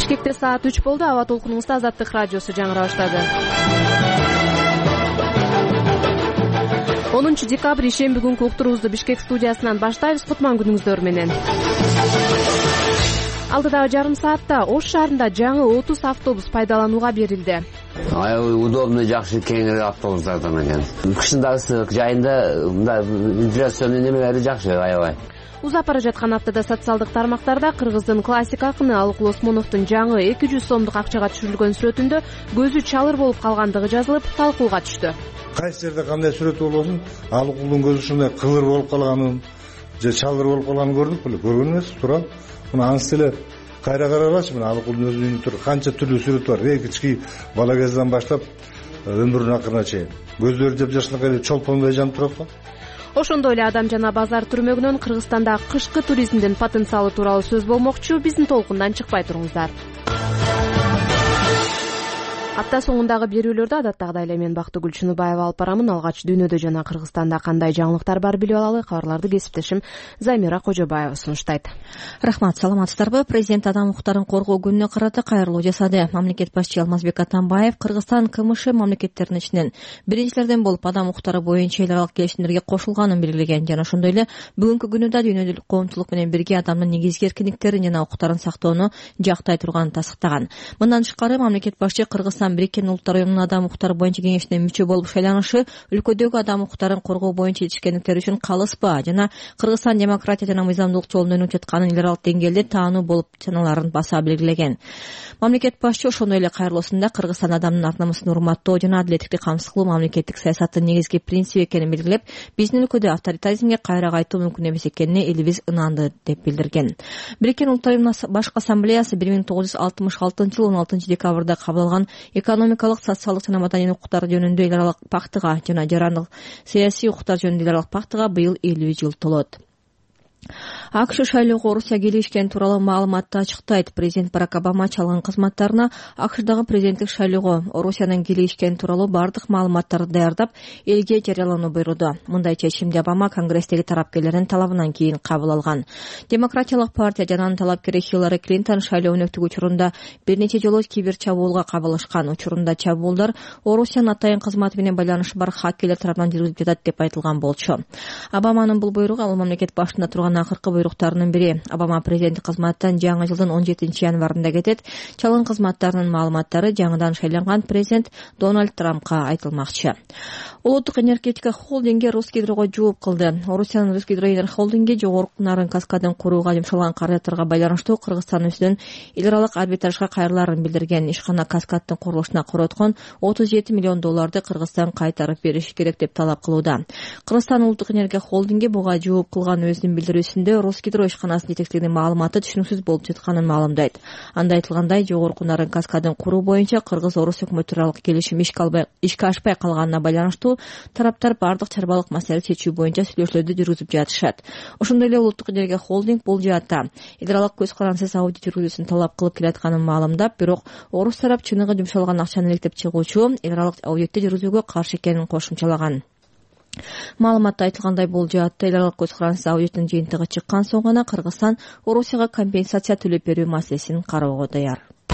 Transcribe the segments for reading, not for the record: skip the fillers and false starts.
Бишкекте саат 3 болду. Аба толкунуңузда Азаттык радиосу жаңыра баштады. 10 декабрь ишемби күнкү уктуруубузду Бишкек студиясынан баштайбыз. Кутман күнүңүздөр менен. Алдыдагы жарым саатта Ош шаарында жаңы 30 автобус пайдаланууга берилди. Удобный, жакшы, кеңири автобустардан экен. Кышында ысык, жайында мындай вибрационный немелери жакшы, аябай. Узап бара жаткан аптада социалдык тармактарда кыргыздын классик акыны Алыкул Осмоновдун жаңы 200 сомдук акчага түшүрүлгөн сүрөтүндө көзү чалыр болуп калгандыгы жазылып, талкууга түштү. Кайсы жерде кандай сүрөт болбосун, Алыкулдун көзү ушундай кылыр болуп калганын, же чалыр болуп калганын көрдүк беле, көргөн эмес, туура. Мына анысы эле кайра карагачы, мына Алыкулдун өзүнүн канча түрлүү сүрөт бар. Кички бала кезден баштап өмүрүнүн акырына чейин. Көздөрү жапжашынакай чолпондой жанып турат го. Ошондой эле Адам жана базар түрмөгүнөн Кыргызстанда кышкы туризмдин потенциалы тууралуу сөз болмокчу. Биздин толкундан чыкпай туруңуздар. Апта соңундагы берүүлөрдү адаттагыдай эле мен Бактыгүл Чыныбаева алып барамын. Алгач дүйнөдө жана Кыргызстанда кандай жаңылыктар бар билип алалы. Кабарларды кесиптешим Замира Кожобаева сунуштайт. Рахмат, саламатсыздарбы? Президент адам укуктарын коргоо күнүнө карата кайрылуу жасады. Мамлекет башчысы Алмазбек Атамбаев Кыргызстан КМШ мамлекеттеринин ичинен биринчилерден болуп адам укуктары боюнча эл аралык келишимдерге кошулганын белгилеген жана ошондой эле бүгүнкү күнү дүйнөлүк коомчулук менен бирге адамдын негизги эркиндиктерин жана укуктарын сактоону жактай турганын тастыктаган. Мындан тышкары мамлекет башчы Кыргызстан Бириккен Улуттар уюмунун адам укуктары боюнча кеңешине мүчө болуп шайланышы өлкөдөгү адам укуктарын коргоо боюнча жетишкендиктер үчүн калыспа жана Кыргызстан демократия жана мыйзамдуулук жолунда өнүгүп жатканын эл аралык деңгээлде таануу болуп саналарын баса белгилеген. Мамлекет башчы ошондой эле кайрылуусунда Кыргызстан адамдын ар намысын урматтоо жана адилеттикти камсыз кылуу мамлекеттик саясаттын негизги принциби экенин белгилеп, биздин өлкөдө авторитаризмге кайра кайтуу мүмкүн эмес экенине элибиз ынанды деп билдирген. Бириккен Улуттар уюмунун башкы ассамблеясы 1966-жылы 16 декабрда кабыл алган экономикалык, социалдык жана маданий укуктар жөнүндө эл аралык пактыга жана жарандык саясий укуктар жөнүндө эл аралык пактыга быйыл 50 жыл толот. АКШ шайлоого Орусия келишкен тууралуу маалыматты ачыктайт. Президент Барак Обама чалган кызматтарына АКШдагы президенттик шайлоого Орусиянын келишкен тууралуу бардык маалыматтарды даярдап, элге жарыялоону буйруду. Мындай чечимди Обама Конгресстеги тарапкерлердин талабынан кийин кабыл алган. Демократиялык партия жана анын талапкери Хиллари Клинтон шайлоо өнөктүгү учурунда бир нече жолу кибер чабуулга кабылышкан. Учурунда чабуулдар Орусиянын атайын кызматы менен байланышы бар хакерлер тарабынан жүргүзүлүп жатат деп айтылган болчу. Обаманын бул буйругу ал мамлекет башында турган акыркы буйруктарынын бири. Обама президенттик кызматтан жаңы жылдын 17 январында кетет. Чалган кызматтарынын маалыматтары жаңыдан шайланган президент Дональд Трампка айтылмакчы. Улуттук энергетика холдинги Русгидрого жооп кылды. Орусиянын Русгидроэнерго холдинги жогорку нарын каскадын курууга жумшалган каражаттарга байланыштуу Кыргызстан үстүнөн эл аралык арбитражга кайрыларын билдирген. Ишкана каскаддын курулушуна короткон $37 миллион Кыргызстан кайтарып бериши керек деп талап кылууда. Кыргызстан улуттук энергия холдинги буга жооп кылган өзүнүн билдирүүсүндө Русгидро ишканасынын жетекчилигинин маалыматы түшүнүксүз болуп жатканын маалымдайт. Анда айтылгандай, жогорку нарын каскадын куруу боюнча Кыргыз-Орус өкмөтү аралык келишим ишке ашпай калганына байланыштуу тараптар бардык чарбалык маселени чечүү боюнча сүйлөшүүлөрдү жүргүзүп жатышат. Ошондой эле улуттук энергия холдинг бул жаатта эл аралык көз карансыз аудит жүргүзүүсүн талап кылып келатканын маалымдап, бирок Орус тарап чыныгы жумшалган акчаны иликтеп чыгуучу эл аралык аудитти жүргүзүүгө каршы экенин кошумчалаган. Маалыматта айтылгандай, бул жаатта эл аралык көз карансыз аудиттин жыйынтыгы чыккан соң гана Кыргызстан Орусияга компенсация төлөп берүү маселесин кароого даяр.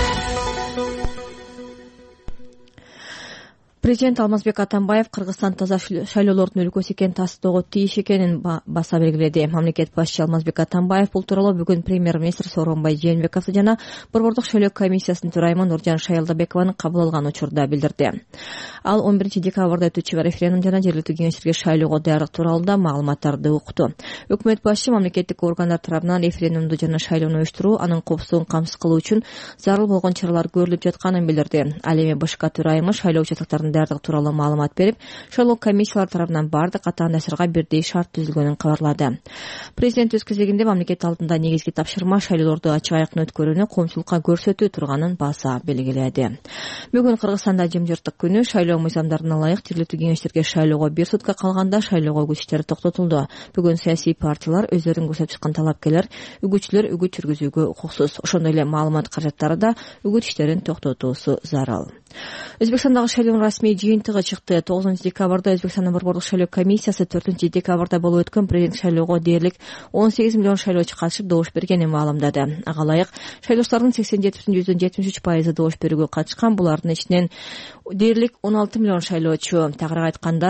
Президент Алмазбек Атамбаев Кыргызстан таза шайлоолордун өлкөсү экенин тастоого тийиш экенин баса белгиледи. Мамлекет башчысы Алмазбек Атамбаев бул тууралуу бүгүн премьер-министр Сооронбай Жээнбековду жана Борбордук шайлоо комиссиясынын төрайымы Нуржан Шаялдабекованы кабыл алган учурда билдирди. Ал 11 декабрда өтүүчү референдум жана жергиликтүү кеңештерге шайлоого даярдык тууралуу да маалыматтарды укту. Өкмөт башчы мамлекеттик органдар тарабынан референдумду жана шайлоону уюштуруу, анын коопсуздугун камсыз кылуу үчүн зарыл болгон чаралар көрүлүп жатканын билдирди. Ал эми БШК төрайымы шайлоо участокторунун даярдык тууралуу маалымат берип, шайлоо комиссиялар тарабынан бардык ата-анасырга бирдей шарт түзүлгөнүн кабарлады. Президент өз кезегинде мамлекет алдында негизги тапшырма шайлоолорду ачык айкын өткөрүүнү коомчулукка көрсөтүү турганын баса белгиледи. Бүгүн Кыргызстанда жымжырттык күнү. Шайлоо мыйзамдарына ылайык жергиликтүү кеңештерге шайлоого 1 сутка калганда шайлоого үгүт иштери токтотулду. Бүгүн саясий партиялар өздөрүн көрсөтүп чыккан талапкерлер, үгүтчүлөр үгүт жүргүзүүгө укуксуз. Ошондой эле маалымат каражаттары да үгүт иштерин токтотуусу зарыл. Өзбекстандагы шайлоонун расмий жыйынтыгы чыкты. 9 декабрда Өзбекстандын борбордук шайлоо комиссиясы 4 декабрда болуп өткөн президент шайлоого дээрлик 18 миллион шайлоочу катышып добуш бергенин маалымдады. Ага ылайык шайлоочулардын 87,73% добуш берүүгө катышкан. Булардын ичинен дээрлик 16 миллион шайлоочу, тагыраак айтканда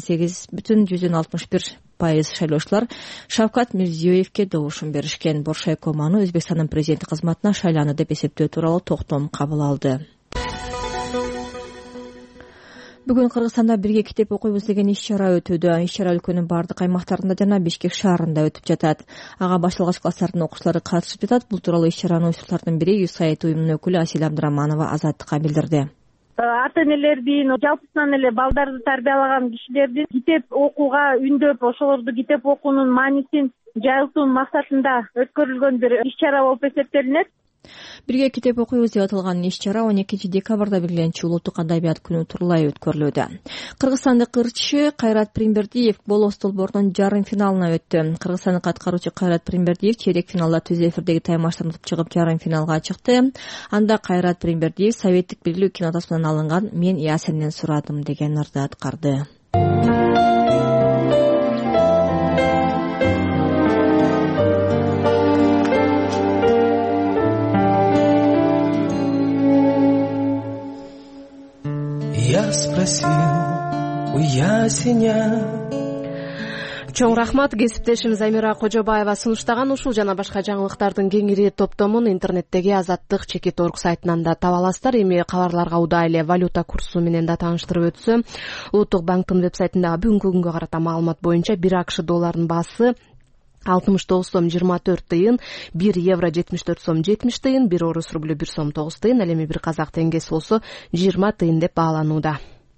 88,61% шайлоочулар Шавкат Мирзиёевке добушун беришкен. Боршайко Ману Өзбекстандын президенти кызматына шайланды деп эсептөө тууралуу токтом кабыл алды. Бүгүн Кыргызстанда бирге китеп окуйбуз деген иш-чара өтүүдө. Иш-чара өлкөнүн бардык аймактарында жана Бишкек шаарында өтүп жатат. Ага башталгыч класстардын окуучулары катышып жатат. Бул тууралуу иш-чараны уюштуруучулардын бири Юсайт уюмунун өкүлү Асил Абдыраманова Азаттыкка билдирди. Ата-энелердин, жалпысынан эле балдарды тарбиялаган кишилердин китеп окууга үндөп, ошолорду китеп окуунун маанисин жайылтуу максатында өткөрүлгөн бир иш-чара болуп эсептелинет. Бирге китеп окуйбуз деп аталган иш-чара 12 декабрда белгиленчү улуттук адабият күнү тууралай өткөрүлүүдө. Кыргызстандык ырчы Кайрат Примбердиев болос долбоорунун жарым финалына өттү. Кыргызстандык аткаруучу Кайрат Примбердиев чейрек финалда түз эфирдеги таймаштан утуп чыгып жарым финалга чыкты. Анда Кайрат Примбердиев советтик белгилүү кинотасмадан алынган "Мен Ясенден сурадым" деген ырды аткарды. Я спросил у ясеня. Чоң рахмат. Кесиптешimiz Амира Кожобаева сунуштаган ушул жана башка жаңылыктардын кеңири топтомун интернеттеги Азаттык Чекит.org сайтынан да таба аласыздар. Эми кабарларга удай эле валюта курсу менен да тааныштырып өтсөм, Улуттук банктын вебсайтындагы бүгүнкү күнгө карата маалымат боюнча 1 АКШ долларынын баасы 69 сом 24 тыйын, 1 евро 74 сом 70 тыйын, 1 орус рублю 1 сом 9 тыйын, ал эми 1 казак теңгеси болсо 20 тыйын деп бааланууда.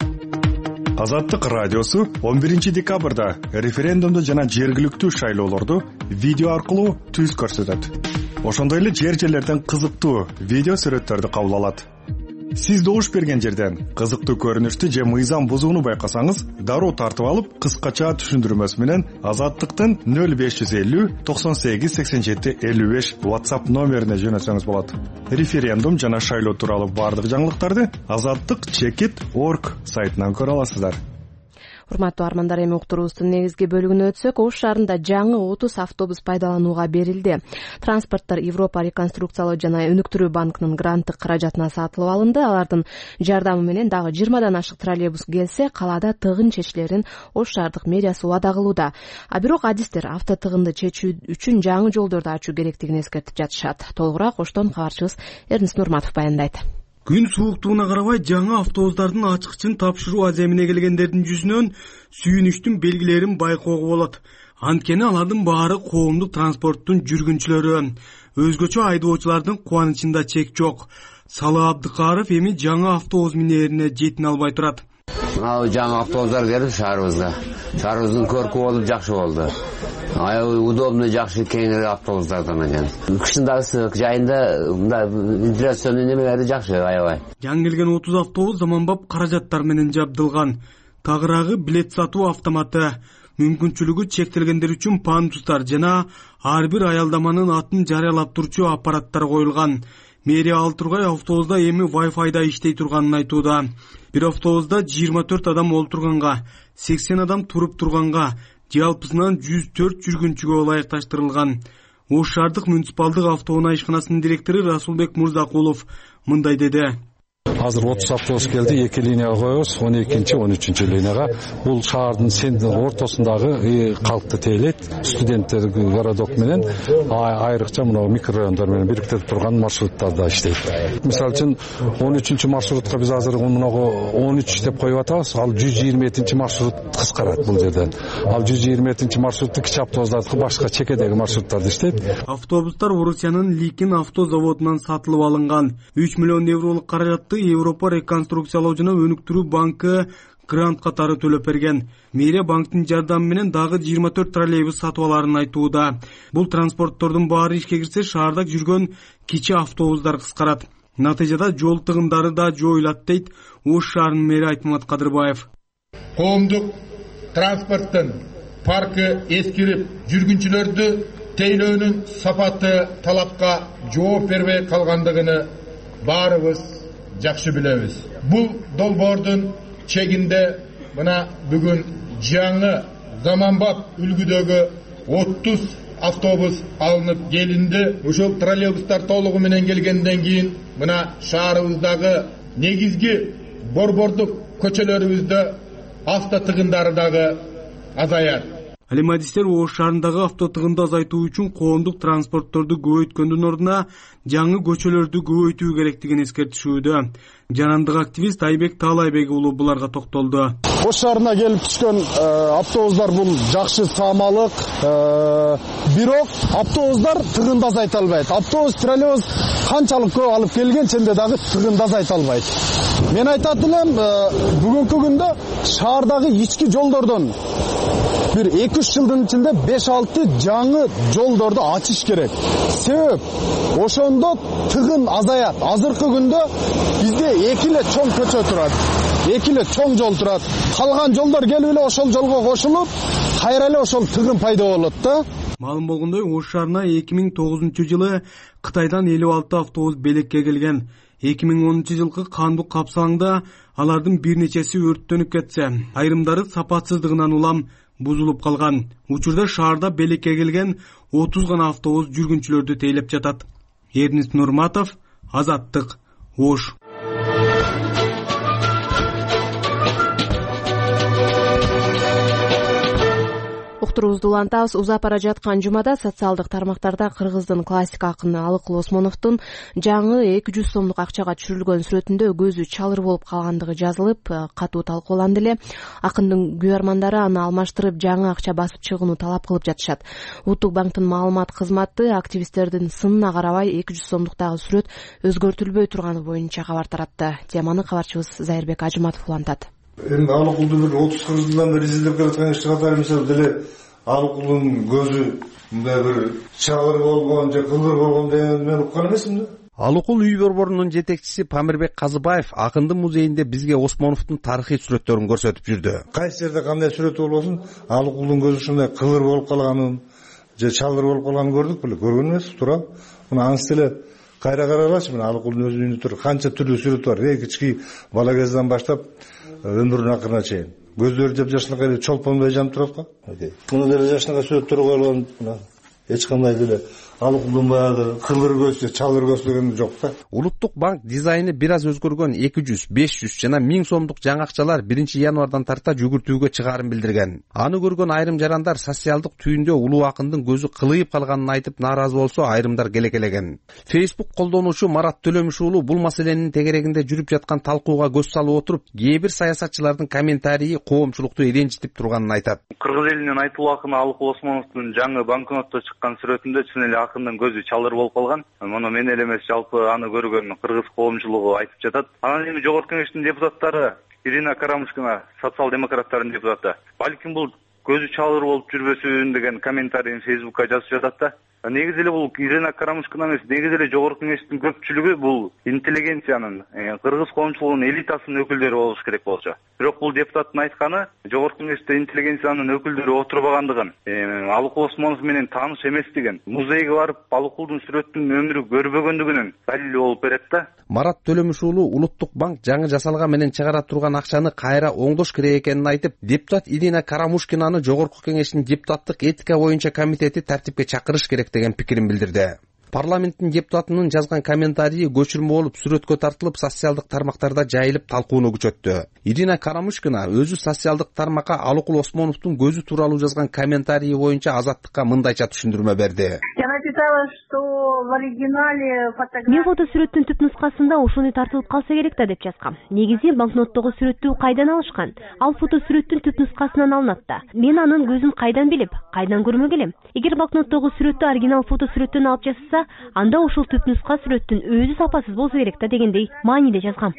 Азаттык радиосу 11 декабрда референдумду жана жергиликтүү шайлоолорду видео аркылуу түз көрсөтөт. Ошондой эле жерлерден кызыктуу видео сүрөттөрдү кабыл алат. Сиз добуш берген жерден кызыктуу көрүнүштү же мыйзам бузууну байкасаңыз, дароо тартып алып, кыскача түшүндүрмөсү менен Азаттыктын 0550 98 87 55 WhatsApp номерине жөнөтсөңүз болот. Референдум жана шайлоо тууралуу бардык жаңылыктарды Азаттык Чекит.org сайтынан көрө аласыздар. Урматтуу армандар, эми уктуруубуздун негизги бөлүгүнө өтсөк, Ош шаарында жаңы 30 автобус пайдаланууга берилди. Транспорттор Европа реконструкциялоо жана өнүктүрүү банкынын гранттык каражатына сатылып алынды. Алардын жардамы менен дагы 20дан ашык троллейбус келсе, калаада тыгын чечилерин Ош шаардык мэриясы убада кылууда. А бирок адистер автотыгынды чечүү үчүн жаңы жолдорду ачуу керектигин эскертип жатышат. Толугураак Оштон кабарчыбыз Эрнис Нурматов баяндайт. Күн сууктугуна карабай жаңы автобустардын ачкычын тапшыруу аземине келгендердин жүзүнөн сүйүнүчтүн белгилерин байкоого болот. Анткени алардын баары коомдук транспорттун жүргүнчүлөрү. Өзгөчө айдоочулардын кубанычында чек жок. Салы Абдыкаров эми жаңы автобус минерине жетине албай турат. Мына жаңы автобустар келип шаарыбыздын көркү болуп жакшы болду. Аябай удобный, жакшы кеңири автобустардан экен. Кышында ысык, жайында мындай вентиляционный немелери жакшы аябай. Жаңы келген 30 автобус заманбап каражаттар менен жабдылган. Тагыраагы билет сатуу автоматы, мүмкүнчүлүгү чектелгендер үчүн пандустар жана ар бир аялдаманын атын жарыялап турчу аппараттар коюлган. Мэрия ал тургай автобуста эми Wi-Fi'да иштей турганын айтууда. Бир автобуста 24 адам олтурганга, 80 адам туруп турганга, жалпысынан 104 жүргүнчүгө ылайыкташтырылган. Ош шаардык муниципалдык автоунаа ишканасынын директору Расулбек Мурзакулов мындай деди. Азыр 30 автобус келди, 2 линияга коебуз, 12-13 линияга. Бул шаардын ортосундагы калкты тейлейт. Студенттер городок менен айрыкча мына микрорайондар менен бириктирип турган маршруттарда иштейт. Мисалы үчүн 13 маршрутка биз азыр мынагы 13 деп коюп атабыз. Ал 127 маршрут кыскарат бул жерден. Ал 127 маршрутту кичи автобустардыкы башка чекедеги маршруттарда иштейт. Автобустар Орусиянын Ликин авто заводунан сатылып алынган. 3 миллион евролук каражатты Европа реконструкциялоо жана өнүктүрүү банкы грант катары төлөп берген. Мэрия банктын жардамы менен дагы 24 троллейбус сатып аларын айтууда. Бул транспорттордун баары ишке кирсе, шаарда жүргөн кичи автобустар кыскарат. Натыйжада жол тыгындары да жоюлат дейт Ош шаарынын мэри Айтмамат Кадырбаев. Коомдук транспорттун паркы эскирип, жүргүнчүлөрдү тейлөөнүн сапаты талапка жооп бербей калгандыгыны баарыбыз жакшы билебиз. Бул долбоордун чегинде мына бүгүн жаңы заманбап үлгүдөгү 30 автобус алынып келинди. Ушул троллейбустар толугу менен келгенден кийин мына шаарыбыздагы негизги борбордук көчөлөрүбүздө авто тыгындары дагы азаят. Алимадистер Ош шаарындагы авто тыгынды азайтуу үчүн коомдук транспортторду көбөйткөндүн ордуна жаңы көчөлөрдү көбөйтүү керектигин эскертишүүдө. Жанандык активист Айбек Таалайбек уулу буларга токтолду. Ош шаарына келип түшкөн автобустар бул жакшы саамалык, бирок автобустар тыгынды азайта албайт. Автобус, троллейбус канчалык көп алып келгенченде дагы тыгынды азайта албайт. Мен айтат элем, бүгүнкү күндө шаардагы ички жолдордон bir 2-3 жылдын ичинде 5-6 жаңы жолдорду ачыш керек. Себеп ошондо тыгын азаят. Азыркы күндө бизде 2 эле чоң көчө турат, 2 эле чоң жол турат. Калган жолдор келип эле ошол жолго кошулуп, кайра эле ошол тыгын пайда болот да. Маалым болгондой, Ош шаарына 2009-жылы Кытайдан 56 автобус белекке келген. 2010-жылкы кандык капсалаңда алардын бир нечеси өрттөнүп кетсе, айрымдары сапатсыздыгынан улам бузулуп калган. Учурда шаарда белекке келген 30 гана автобус жүргүнчүлөрдү тейлеп жатат. Эрнис Нурматов, Азаттык, Ош. Уктуруубузду улантабыз. Узап бара жаткан жумада социалдык тармактарда кыргыздын классик акыны Алыкул Осмоновдун жаңы 200 сомдук акчага түшүрүлгөн сүрөтүндө көзү чалыр болуп калгандыгы жазылып, катуу талкууланды эле. Акындын күйөрмандары аны алмаштырып, жаңы акча басып чыгууну талап кылып жатышат. Улуттук банктын маалымат кызматы активисттердин сынына карабай 200 сомдуктагы сүрөт өзгөртүлбөй турганы боюнча кабар таратты. Теманы кабарчыбыз Зайырбек Ажыматов улантат. Эми Алыкулду бир 30-40 жылдан бери издеп келаткан ишти катары мисалы деле Алыкулдун көзү мындай бир чалыр болгон же кылгыр болгон дегенди мен уккан эмесмин да. Алыкул үй борборунун жетекчиси Памирбек Казыбаев акындын музейинде бизге Осмоновдун тарыхый сүрөттөрүн көрсөтүп жүрдү. Кайсы жерде кандай сүрөт болбосун, Алыкулдун көзү ушундай кылгыр болуп калганын же чалыр болуп калганын көрдүк беле, көргөн эмеспиз, туура. Мына анысы деле кайра каралачы, мына Алыкулдун өзүнүн үйүндө канча түрлүү сүрөт бар. Кички бала кезден баштап өмүрүнүн акырына чейин. Көздөрү жапжашынакай эле чолпонбой жанып турат го. Муну деле жашынакай сүрөттөр коюлган, мына эч кандай деле Алыкулдун баягы кылгыр көз же чалыр көз деген жок да. Улуттук банк дизайны бир аз өзгөргөн 200, 500 жана 1000 сомдук жаңы акчалар 1-январдан тарта жүгүртүүгө чыгаарын билдирген. Аны көргөн айрым жарандар социалдык түйүндө улуу акындын көзү кылыйып калганын айтып нааразы болсо, айрымдар келекелеген. Facebook колдонуучу Марат Төлөмүш уулу бул маселенин тегерегинде жүрүп жаткан талкууга көз салып отуруп, кээ бир саясатчылардын комментарийи коомчулукту ренжитип турганын айтат. Кыргыз элинин айтылуу акыны Алыкул Осмоновдун жаңы банкнотто чыккан сүрөтүндө чын эле акындын көзү чалыр болуп калган. Муну мен эле эмес, жалпы аны көргөн кыргыз коомчулугу айтып жатат. Анан эми жогорку кеңештин депутаттары Ирина Карамушкина, социал-демократтардын депутаты, балким бул көзү чалыр болуп жүрбөсүн деген комментарийин Facebook'ка жазып жатат да. Негизи эле бул Ирина Карамушкина эмес, негизи эле жогорку кеңештин көпчүлүгү бул интеллигенциянын, кыргыз коомчулугунун элитасынын өкүлдөрү болуш керек болчу. Бирок бул депутаттын айтканы жогорку кеңеште интеллигенциянын өкүлдөрү отурбагандыгын, Алыкул Осмонов менен тааныш эместигин, музейге барып Алыкулдун сүрөтүнүн өмүрү көрбөгөндүгүнүн далили болуп берет да. Марат Төлөмүш уулу Улуттук банк жаңы жасалга менен чыгара турган акчаны кайра оңдош керек экенин айтып, депутат Ирина Карамушкинаны жогорку кеңештин депутаттык этика боюнча комитети тартипке чакырыш керек деген пикирин билдирди. Парламенттин депутатынын жазган комментарийи көчүрмө болуп сүрөткө тартылып, социалдык тармактарда жайылып талкууну күчөттү. Ирина Карамушкина өзү социалдык тармакка Алыкул Осмоновдун көзү тууралуу жазган комментарийи боюнча Азаттыкка мындайча түшүндүрмө берди. Мен фотосүрөттүн түп нускасында ошону тартылып калса керек да деп жазгам. Негизи банкноттогу сүрөттү кайдан алышкан? Ал фотосүрөттүн түп нускасынан алынат да. Мен анын көзүн кайдан билип, кайдан көрмөк элем? Эгер банкноттогу сүрөттү оригинал фотосүрөттөн алып жасаса, анда ошол түп нуска сүрөттүн өзү сапасыз болсо керек да дегендей мааниде жазгам.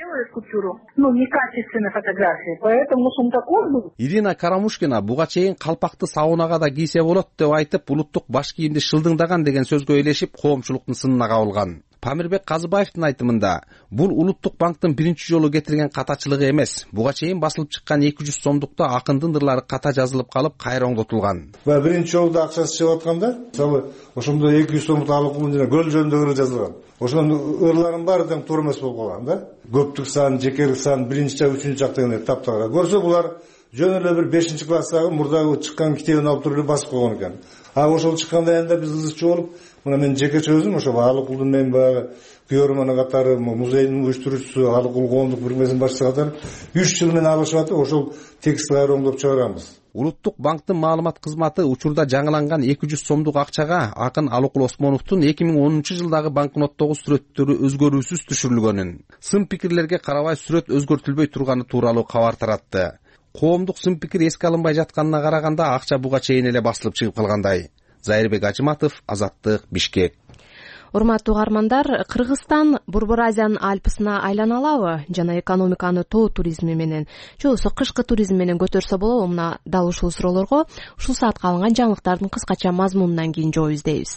Ирина Карамушкина буга чейин калпакты саунага да кийсе болот деп айтып, улуттук баш кийимди шылдыңдаган деген сөзгө элешип коомчулуктун сынына кабылган. Памирбек Казыбаевдин айтымында, бул Улуттук банктын биринчи жолу кетирген катачылыгы эмес. Буга чейин басылып чыккан 200 сомдукта акындын ырлары ката жазылып калып, кайра оңдотулган. Биринчи жолу акчасы чыгып атканда, мисалы, ошондо 200 сомдук алып жана көл жөнүндө ыр жазылган. Ошонун ырларын баары тең туура эмес болуп калган да. Көптүк сан, жекелик сан, биринчи жак, үчүнчү жак деген таптаган. Көрсө булар жөн эле бир 5-класстагы мурдагы чыккан китебин алып туруп басып койгон экен. Ошол чыкканда энди биз ызычуу болуп, мына мен жекече өзүм ошо Алыкулдун мен баягы күйөрмөн катары, музейдин уюштуруучусу, Алыкул коомдук бирмесинин башчысы катары 3 жыл менен алышып атып, ошол текстти кайра оңдоп чыгарабыз. Улуттук банктын маалымат кызматы учурда жаңыланган 200 сомдук акчага акын Алыкул Осмоновдун 2010-жылдагы банкноттогу сүрөттөрү өзгөрүүсүз түшүрүлгөнүн, сын пикирлерге карабай сүрөт өзгөртүлбөй турганы тууралуу кабар таратты. Коомдук сын пикир эске алынбай жатканына караганда акча буга чейин эле басылып чыгып калгандай. Зайырбек Ажыматов, Азаттык, Бишкек. Урматтуу угармандар, Кыргызстан Борбор Азиянын Альпысына айлана алабы жана экономиканы тоо туризми менен, же болбосо кышкы туризм менен көтөрсө болобу? Мына дал ушул суроолорго ушул саатка алынган жаңылыктардын кыскача мазмунунан кийин жооп издейбиз.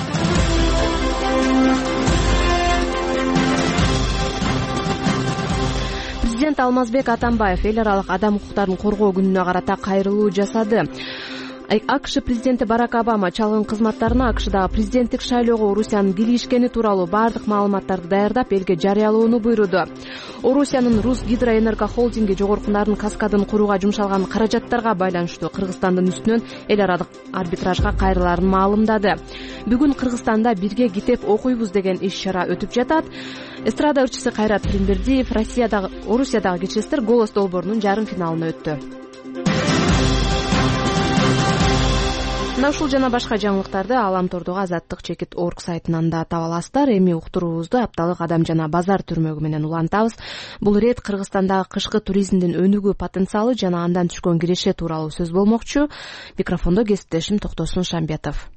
Президент Алмазбек Атамбаев эл аралык адам укуктарын коргоо күнүнө карата кайрылуу жасады. АКШ президенти Барак Обама чалгын кызматтарына АКШдагы президенттик шайлоого Орусиянын киришкени тууралуу бардык маалыматтарды даярдап элге жарыялоону буйруду. Орусиянын Русгидроэнерго холдинги жогорку нарын каскадын курууга жумшалган каражаттарга байланыштуу Кыргызстандын үстүнөн эл аралык арбитражга кайрылаарын маалымдады. Бүгүн Кыргызстанда бирге китеп окуйбуз деген иш-чара өтүп жатат. Эстрада ырчысы Кайрат Тримбердиев Орусиядагы кичестер голос долбоорунун жарым финалына өттү. Мына ушул жана башка жаңылыктарды Аламтордогу Азаттык.org сайтынан да таба аласыздар. Эми уктуруубузду апталык адам жана базар түрмөгү менен улантабыз. Бул ирет Кыргызстандагы кышкы туризмдин өнүгүү потенциалы жана андан түшкөн киреше тууралуу сөз болмокчу. Микрофондо кесиптешим Токтосун Шамбетов.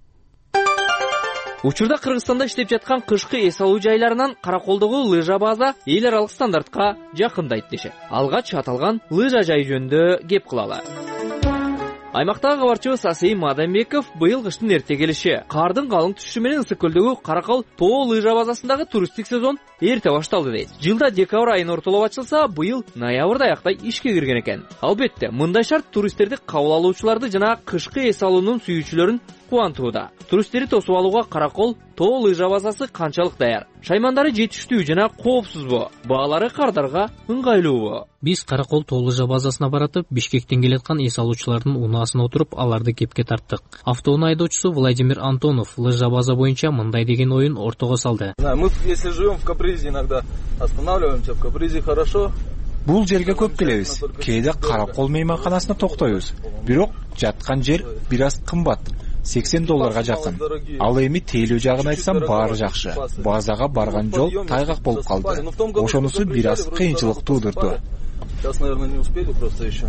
Учурда Кыргызстанда иштеп жаткан кышкы эс алуу жайларынан Караколдогу лыжа база эл аралык стандартка жакындайт дешет. Алгач аталган лыжа жай жөнүндө кеп кылалы. Аймактагы кабарчыбыз Асейин Мадамбеков быйыл кыштын эрте келиши, кардын калың түшүшү менен Ысык көлдөгү Каракол тоо лыжа базасындагы туристтик сезон эрте башталды дейт. Жылда декабрь айына ортолоп ачылса, быйыл ноябрда аяктай ишке кирген экен. Албетте, мындай шарт туристтерди кабыл алуучуларды жана кышкы эс алуунун сүйүүчүлөрүн кубантууда. Туристтерди тосуп алууга Каракол тоо лыжа базасы канчалык даяр? Шаймандары жетиштүү жана коопсузбу? Баалары кардарга ыңгайлуубу? Биз Каракол тоо лыжа базасына баратып, Бишкектен келаткан эс алуучулардын унаасына отуруп, аларды кепке тарттык. Автоунаа айдоочусу Владимир Антонов лыжа база боюнча мындай деген оюн ортого салды. Мы, если живем в Капризе, иногда останавливаемся. В Капризе хорошо. Бул жерге көп келебиз. Кээде Каракол мейманканасына токтойбуз. Бирок жаткан жер бир аз кымбат. $80 жакын. Ал эми тейлөө жагын айтсам баары жакшы. Базага барган жол тайгак болуп калды. Ошонусу бир аз кыйынчылык туудурду. Сейчас, наверное, не успели просто еще.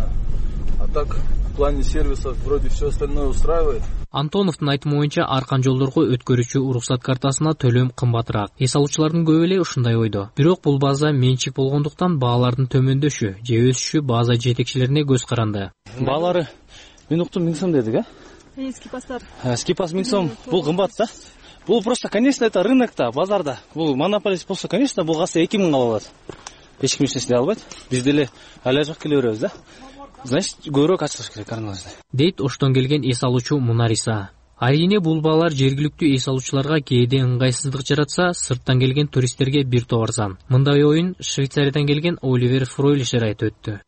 А так, в плане сервисов вроде все остальное устраивает. Антоновдун айтымы боюнча аркан жолдорго өткөрүүчү уруксат картасына төлөм кымбатыраак. Эс алуучулардын көбү эле ушундай ойдо. Бирок бул база менчик болгондуктан баалардын төмөндөшү же өсүшү база жетекчилерине көз каранды. Баалары мен уктум 1000 сом дедик, Скипастар. Скипас 1000 сом. Бул кымбат да? Бул просто, конечно, это рынокта, базарда. Бул монополист болсо, конечно, бул касы 2000 ала алат. Эч ким эч нерсе албайт. Биз деле алажак келе беребиз да. Значит, көбүрөөк ачылыш керек арналарды. Дейт Оштон келген эс алуучу Мунариса. Арийне бул баалар жергиликтүү эс алуучуларга кээде ыңгайсыздык жаратса, сырттан келген туристтерге бир топ арзан. Мындай оюн Швейцариядан келген Оливер Фройлишер айтып өттү.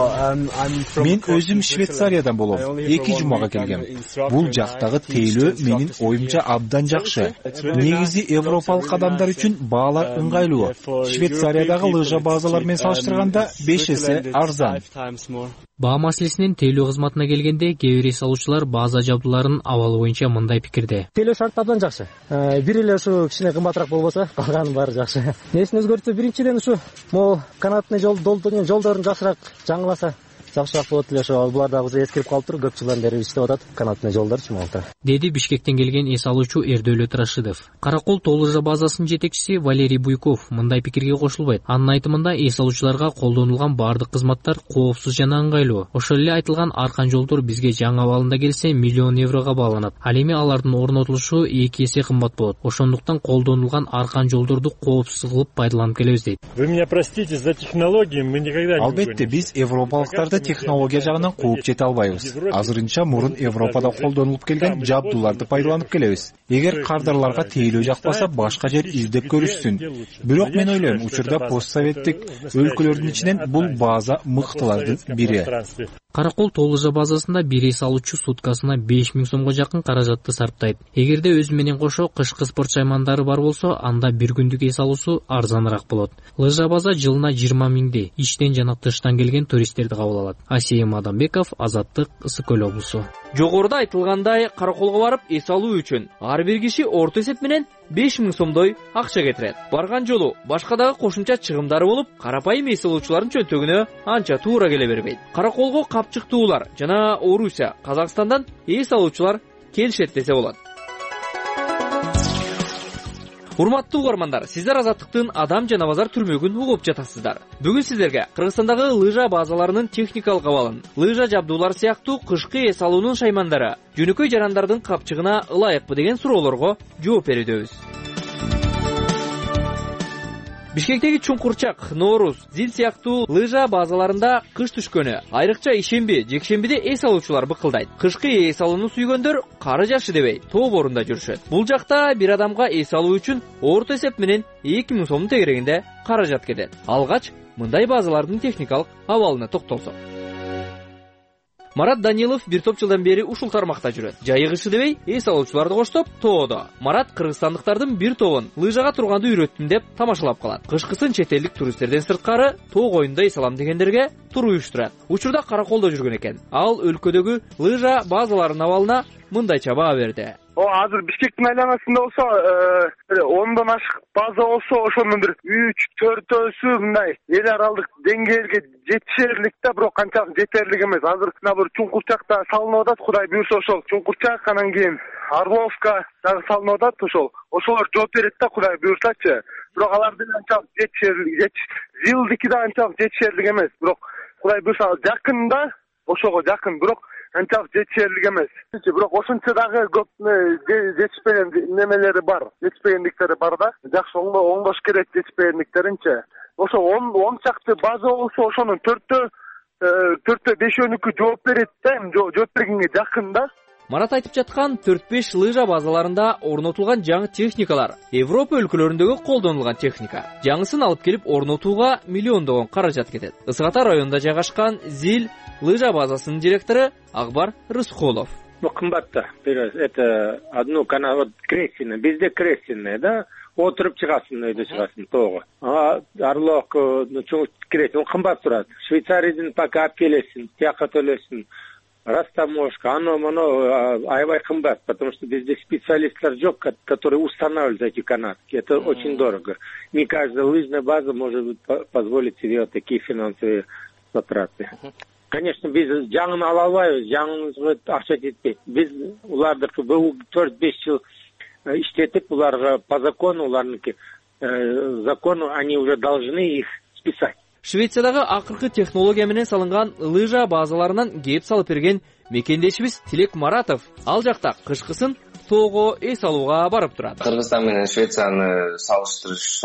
Мен өзүм Швейцариядан болом. 2 жумага келгем. Бул жактагы тейлөө менин оюмча абдан жакшы. Негизи европалык адамдар үчүн баалар ыңгайлуу. Швейцариядагы лыжа базалар менен салыштырганда 5 эсе арзан. Баа маселесинин тейлөө кызматына келгенде кээ бир эс алуучулар база жабдууларын абалы боюнча мындай пикирде. Тейлөө шарты абдан жакшы. Бир эле ушу кичине кымбатыраак болбосо, калганын баары жакшы. Несин өзгөртүү биринчиден ушу канатный жол долдорун жакшыраак жаңыласа, жакшыраак болот эле. Ошо булар дагы эскирип калыптыр. Көп жылдан бери иштеп атат канатный жолдорчу могулта. Деди Бишкектен келген эс алуучу Эрдөлөт Рашидов. Каракол Толуу Лыжа базасынын жетекчиси Валерий Буйков мындай пикирге кошулбайт. Анын айтымында эс алуучуларга колдонулган бардык кызматтар коопсуз жана ыңгайлуу. Ошол эле айтылган аркан жолдор бизге жаңы абалында келсе €1 миллион бааланат. Ал эми алардын орнотулушу 2 эсе кымбат болот. Ошондуктан колдонулган аркан жолдорду коопсуз кылып пайдаланып келебиз дейт. Вы меня простите за технологии, мы никогда не. Албетте биз европалыктарды технология жагынан кууп жете албайбыз. Азырынча мурун Европада колдонулуп келген жабдууларды пайдаланып келебиз. Эгер кардарларга тейлөө жакпаса, башка жер издеп көрүшсүн. Бирок мен ойлойм, учурда постсоветтик өлкөлөрдүн ичинен бул база мыктылардын бири. Каракол Толуу Лыжа базасында бир эс алуучу суткасына 5000 сомго жакын каражатты сарптайт. Эгерде өзү менен кошо кышкы спорт шаймандары бар болсо, анда бир күндүк эс алуусу арзаныраак болот. Лыжа база жылына 20 000 иштен жана тыштан келген туристтерди кабыл алат. Асейим Адамбеков, Азаттык, Ысык Көл облусу. Жогоруда айтылгандай, Караколго барып эс алуу үчүн ар бир киши орто эсеп менен 5000 сомдой акча кетирет. Барган жолу башка дагы кошумча чыгымдары болуп, карапайым эс алуучулардын чөнтөгүнө анча туура келе бербейт. Караколго капчыктуулар жана Орусия, Казакстандан эс алуучулар келишет десе болот. Урматтуу угармандар, сиздер Азаттыктын адам жана базар түрмөгүн угуп жатасыздар. Бүгүн сиздерге Кыргызстандагы лыжа базаларынын техникалык абалын, лыжа жабдуулар сыяктуу кышкы эс алуунун шаймандары жөнөкөй жарандардын капчыгына ылайыкпы деген суроолорго жооп берүүбүз. Бишкектеги Чуңкурчак, Нооруз, Зил сыяктуу лыжа базаларында кыш түшкөнү, айрыкча ишемби, жекшембиде эс алуучулар быкылдайт. Кышкы эс алууну сүйгөндөр кары жашы дебей тоо борунда жүрүшөт. Бул жакта бир адамга эс алуу үчүн орто эсеп менен 2000 сомдун тегерегинде каражат кетет. Алгач мындай базалардын техникалык абалына токтолсок. Марат Данилов бир топ жылдан бери ушул тармакта жүрөт. Жайы кышы дебей эс алуучуларды коштоп тоодо. Марат кыргызстандыктардын бир тобун лыжага турганды үйрөттүм деп тамашалап калат. Кышкысын чет элдик туристтерден сырткары тоо коюнда эс алам дегендерге тур уюштурат. Учурда Караколдо жүргөн экен. Ал өлкөдөгү лыжа базаларынын абалына мындайча баа берди. Азыр Бишкектин айланасында болсо 10дон ашык база болсо, ошонун бир 3-4өсү мындай эл аралык деңгээлге жетишерлик да, бирок канчалык жетерлик эмес. Азыр бир Чуңкурчакта салынып атат, Кудай буйрса ошол Чуңкурчак, анан кийин Орловка дагы салынып атат, ошолор жооп берет да, Кудай буйрсачы. Бирок алардын анчалык жетишерлик, Зилдики да анчалык жетишерлик эмес. Бирок Кудай буйрса жакында, ошого жакын, бирок анчалык жетишерлик эмес. Бирок ошончо дагы көп жетишпеген немелери бар, жетишпегендиктери бар да. Жакшы оңдош керек жетишпегендиктеринчи. Ошо 10 чакты база болсо, ошонун 4-5-өнүкү жооп берет да, жооп бергенге жакын да. Марат айтып жаткан 4-5 лыжа базаларында орнотулган жаңы техникалар Европа өлкөлөрүндөгү колдонулган техника. Жаңысын алып келип орнотууга миллиондогон каражат кетет. Ысык Ата районунда жайгашкан Зил лыжа базасынын директору Акбар Рыскулов. Кымбат да. Это одно канал крестиное, бизде крестиное, да? Отуруп чыгасың, өйдө чыгасың тоого. Орлок, крестиное, кымбат турат. Швейцариядан пока алып келесиң, тияка төлөсүң. Растаможка, оно аябай кымбат, потому что безде специалисттер жок, которые устанавливают эти канатки. Это очень дорого. Не каждая лыжная база может позволить себе вот такие финансовые затраты. Конечно, биз жаңын ала албайбыз, жаңыбызга акча жетпейт. Биз улардыкы 4-5 жыл иштетип, уларга по закону, уларныкы закону, они уже должны их списать. Швециядагы акыркы технология менен салынган лыжа базаларынан кеп салып берген мекендешибиз Тилек Маратов ал жакта кышкысын тоого эс алууга барып турат. Кыргызстан менен Швецияны салыштырыш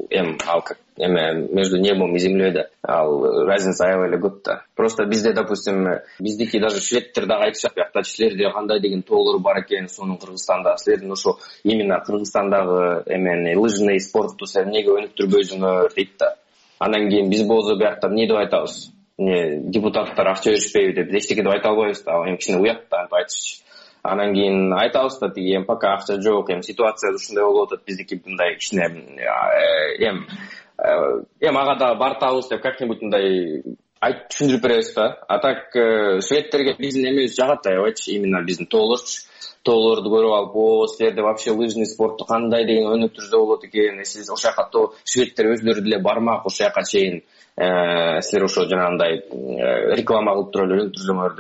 между небом и землей да, разница аябай эле көп да. Просто бизде, допустим, биздики даже шведтер дагы айтышат, биякта силерде кандай деген тоолор бар экен, сонун Кыргызстанда силердин ошо именно Кыргызстандагы лыжный спортту эмнеге өнүктүрбөйсүңөр дейт да. Анан кийин биз болсо биякта эмне деп айтабыз? Депутаттар акча беришпейби деп эчтеке деп айта албайбыз да, кичине уят да айтышчы. Анан кийин айтабыз да, тиги пока акча жок, ситуация ушундай болуп атат, биздики мындай кичине ага да бартабыз деп как-нибудь мындай айтып түшүндүрүп беребиз да. А так шведтерге биздин эмебиз жагат аябайчы, именно биздин тоолорчу. тоолорду көрүп алып, силерде вообще лыжный спортту кандай деген өнүктүрүздө болот экен, сиз ошол жака шведтер өздөрү деле бармак ошол жака чейин, силер ошо жанагындай реклама кылып туруп эле өнүктүрсөңөр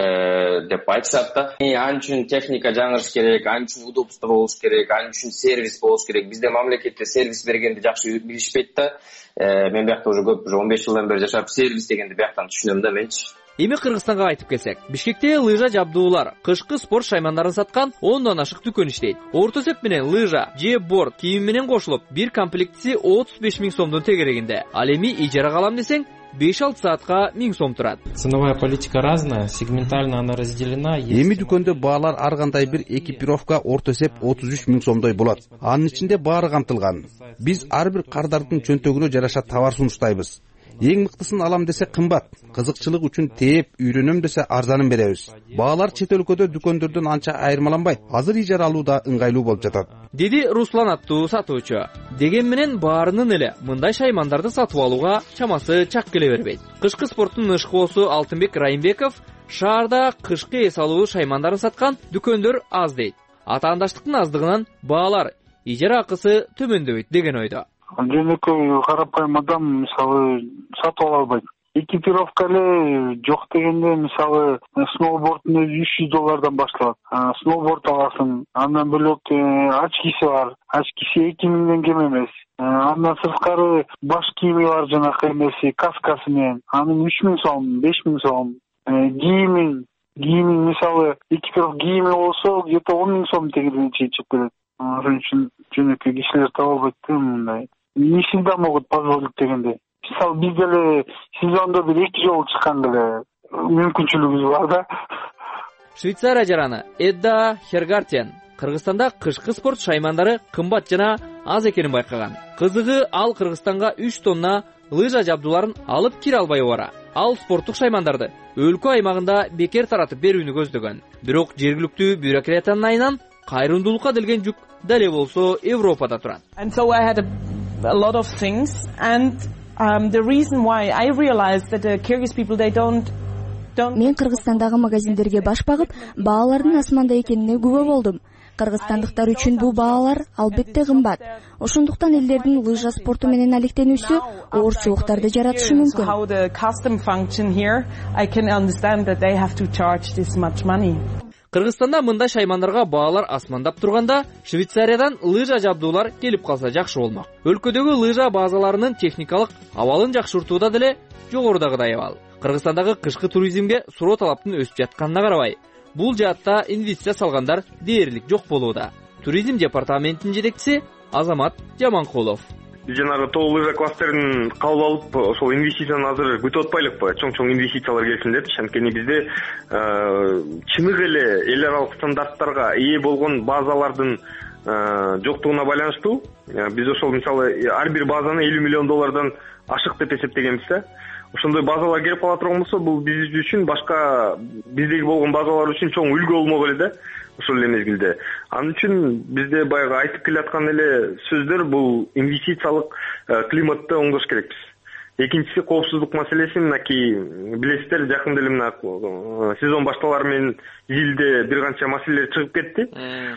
деп айтышат да. Ал үчүн техника жаңырыш керек, ал үчүн удобство болуш керек, ал үчүн сервис болуш керек. Бизде мамлекетте сервис бергенди жакшы билишпейт да. Мен биякта уже көп, 15 жылдан бери жашап, сервис дегенди бияктан түшүнөм да менчи. Эми Кыргызстанга кайтып келсек, Бишкекте лыжа жабдуулар, кышкы спорт шаймандарын саткан 10дан ашык дүкөн иштейт. Орто эсеп менен лыжа же борд кийим менен кошулуп, бир комплектиси 35 000 сомдун тегерегинде. Ал эми ижарага алам десең 5-6 саатка 1000 сом турат. Ценовая политика разная, сегментально она разделена. Эми дүкөндө баалар ар кандай бир экипировка орто эсеп 33 000 сомдой болот. Анын ичинде баары камтылган. Биз ар бир кардардын чөнтөгүнө жараша товар сунуштайбыз. Эң мыктысын алам десе кымбат, кызыкчылык үчүн тээп үйрөнөм десе арзанын беребиз. Баалар чет өлкөдө дүкөндөрдөн анча айырмаланбайт. Азыр ижара алуу да ыңгайлуу болуп жатат. Деди Руслан аттуу сатуучу. Деген менен баарынын эле мындай шаймандарды сатып алууга чамасы чак келе бербейт. Кышкы спорттун ышкоосу Алтынбек Райымбеков шаарда кышкы эс алуу шаймандарын саткан дүкөндөр аз дейт. Атаандаштыктын аздыгынан баалар ижара акысы төмөндөбөйт деген ойдо. Жөнөкөй карапайым адам мисалы сатып ала албайт. Экипировка эле жок дегенде мисалы сноуборддун өзү $300 башталат. Сноуборд аласың, андан бөлөк очкиси бар. Очкиси 2000 кем эмес. Андан сырткары баш кийими бар, жанакы эмеси, каскасы менен. Анын 3000 сом, 5000 сом. Кийимин мисалы экипировка кийими болсо где-то 10 000 сом тегерегине чейин келет. Ошон үчүн жөнөкөй кишилер таба албайт да мындай. Не всегда могут позволить дегенде. Мисалы биз деле сезондо бир 2 жолу чыккан деле мүмкүнчүлүгүбүз бар да. Швейцария жараны Эдда Хергартен Кыргызстанда кышкы спорт шаймандары кымбат жана аз экенин байкаган. Кызыгы ал Кыргызстанга 3 тонна лыжа жабдууларын алып кире албай бара. Ал спорттук шаймандарды өлкө аймагында бекер таратып берүүнү көздөгөн. Бирок жергиликтүү бюрократиянын айынан кайрымдуулукка делген жүк дале болсо Европада турат. And so I had a lot of things and the reason why I realized that the Kyrgyz people they don't Мен Кыргызстандагы магазиндерге баш багып, баалардын асманда экенине күбө болдум. Кыргызстандыктар үчүн бул баалар албетте кымбат. Ошондуктан элдердин лыжа спорту менен алектенүүсү оорчулуктарды жаратышы мүмкүн. How the custom function here, I can understand that they have to charge this much money. Кыргызстанда мындай шаймандарга баалар асмандап турганда, Швейцариядан лыжа жабдуулар келип калса жакшы болмок. Өлкөдөгү лыжа базаларынын техникалык абалын жакшыртууда деле жогорудагыдай абал. Кыргызстандагы кышкы туризмге суроо талаптын өсүп жатканына карабай, бул жаатта инвестиция салгандар дээрлик жок болууда. Туризм департаментинин жетекчиси Азамат Жаманкулов. Жанагы тоо лыжа кластерин кабыл алып, ошол инвестицияны азыр күтүп атпайлыкпы? Чоң инвестициялар келсин деп. Анткени бизде чыныгы эле эл аралык стандарттарга ээ болгон базалардын жоктугуна байланыштуу. Биз ошол мисалы ар бир базаны $50 миллион ашык деп эсептегенбиз да. Ошондой базалар келип кала турган болсо, бул биз үчүн башка биздеги болгон базалар үчүн чоң үлгү болмок эле да. Ошол эле мезгилде. Анын үчүн бизде баягы айтып келаткан эле сөздөр бул инвестициялык климатты оңдош керекпиз. Экинчиси коопсуздук маселеси, мынакей билесиздер, жакында эле мына сезон башталары менен илде бир канча маселелер чыгып кетти.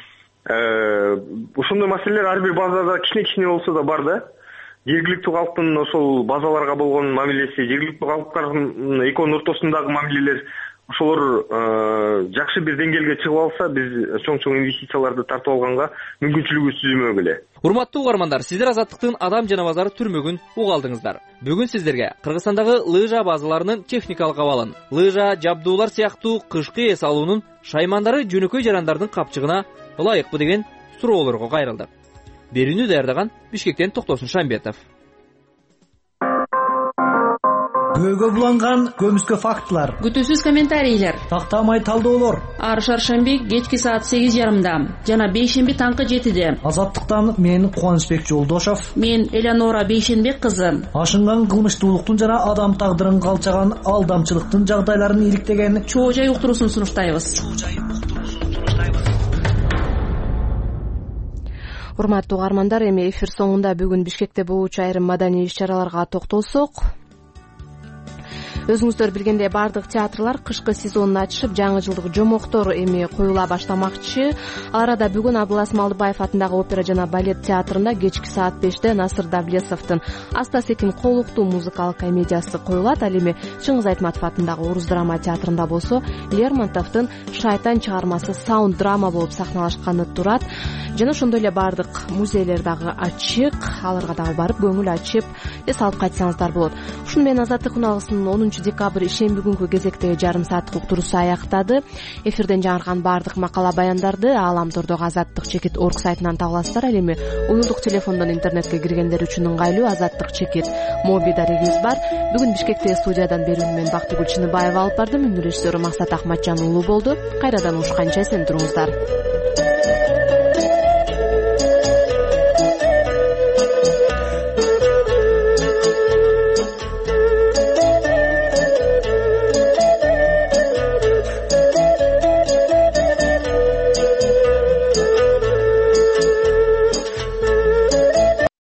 Ошондой маселелер ар бир базада кичине болсо да бар да. Жергиликтүү калктын ошол базаларга болгон мамилеси, жергиликтүү калктардын экөөнүн ортосундагы мамилелер, ошолор жакшы бир деңгээлге чыгып алса, биз чоң инвестицияларды тартып алганга мүмкүнчүлүгүбүз түзүлмөк эле. Урматтуу угармандар, сиздер Азаттыктын Адам жана базар түрмөгүн уга алдыңыздар. Бүгүн сиздерге Кыргызстандагы лыжа базаларынын техникалык абалын, лыжа жабдуулар сыяктуу кышкы эс алуунун шаймандары жөнөкөй жарандардын капчыгына ылайыкпы деген суроолорго кайрылдык. Берүүнү даярдаган Бишкектен Токтосун Шамбетов. Көөгө буланган көмүскө фактылар, күтүүсүз комментарийлер, тактамай талдоолор. Ар шаршемби кечки саат 8:30, жана бейшемби таңкы 7:00. Азаттыктан мен Кубанычбек Жолдошов, мен Элеонора Бейшенбек кызы. Ашынган кылмыштуулуктун жана адам тагдырын калчаган алдамчылыктын жагдайларын иликтеген чоо жай уктуруусун сунуштайбыз. Урматтуу угармандар, эми эфир соңунда бүгүн Бишкекте болуучу айрым маданий иш-чараларга токтолсок. Өзүңүздөр билгендей баардык театрлар кышкы сезонун ачышып, жаңы жылдык жомоктор эми коюла баштамакчы. Ал арада бүгүн Абылас Малдыбаев атындагы опера жана балет театрында кечки саат 5-те Насыр Давлесовдун Аста Секин колуктуу музыкалык комедиясы коюлат. Ал эми Чыңгыз Айтматов атындагы Орус драма театрында болсо, Лермонтовдун Шайтан чыгармасы саунд драма болуп сахналашканы турат. Жана ошондой эле баардык музейлер дагы ачык, аларга дагы барып көңүл ачып эс алып кайтсаңыздар болот. Ушуну менен Азаттык уналгысынын 10 декабрь ишемби күнгү кезектеги жарым сааттык уктуруусу аяктады. Эфирден жаңырган баардык макала баяндарды Ааламтордогу azattik.org сайтынан таба аласыздар. Ал эми уюлдук телефондон интернетке киргендер үчүн ыңгайлуу Azattik моби дарегибиз бар. Бүгүн Бишкектеги студиядан берүүнү мен Бактыгүл Чыныбаева алып бардым. Режиссеру Максат Ахматжан уулу болду. Кайрадан угушканча эсен туруңуздар.